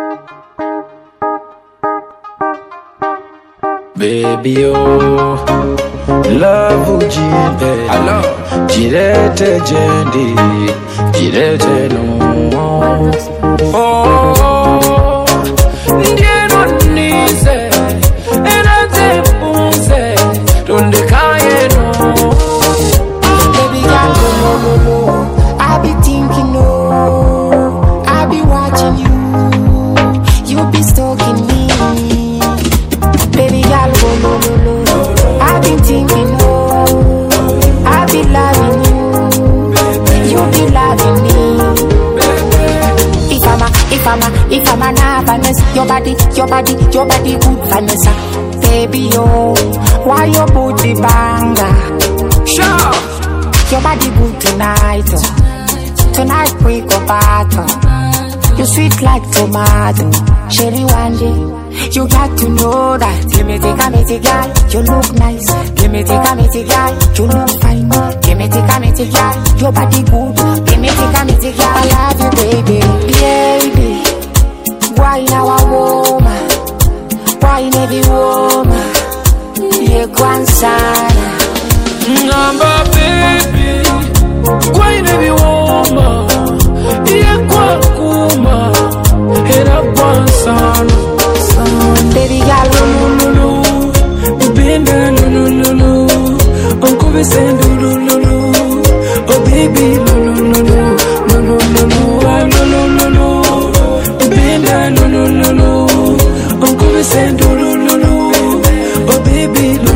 Baby, oh, love ujimbe. Hello, jirete jendi, jirete no. Oh, ndieno nize, enaze punze, donde kaye no. Baby girl, no. I be thinking, no. I be watching you. You be stalking me. Baby girl, no. I be thinking, no. I be loving you. You be loving me. If I'm an Vanessa, your body good Vanessa. Baby, oh, why your booty banger? Sure. Your body good tonight. Tonight we go battle. You sweet like tomato. Cherry one day, you got to know that. Give me the girl, you look nice. Give me the girl, you look fine. Give me the girl, your body good. Give me the girl, I love you, baby. Baby, why now a woman? Why never woman? You can't sana. Number baby, why never woman? You can't kuma. Head up one son. Baby girl, no. Benda no. Uncle be saying no. Oh baby, no. Benda no. Uncle be saying no. Oh baby, no.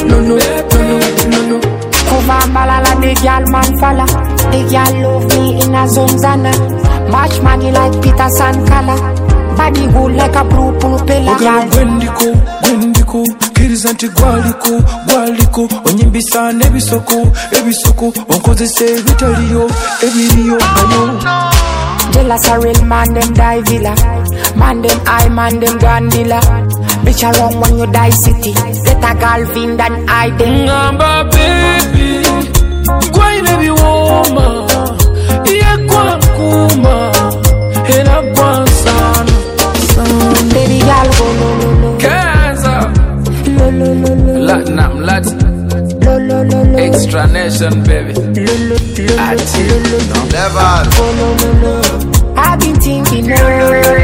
Kuva malala, the girl man falla. The girl love me in a zonzana. Match money like Peter Sankala. Body good like a blue pulpella. Gwendiko, kirizanti gwaliko, onyimbisana ebisoko, onkozesa ebitaliyo, ebiriyo, ayo. Jealous a real man, them die villa. Man, them high, man, them gandila. Bitch around when you die city. Get a girlfriend and I them. Ngamba baby, gwai nebi woman. Iye kwa kuma, hena gwansana. Baby girl, go no. Gaza. Lo. Latinam, Extra Nation, baby. Lo. Never. I've been thinking, no.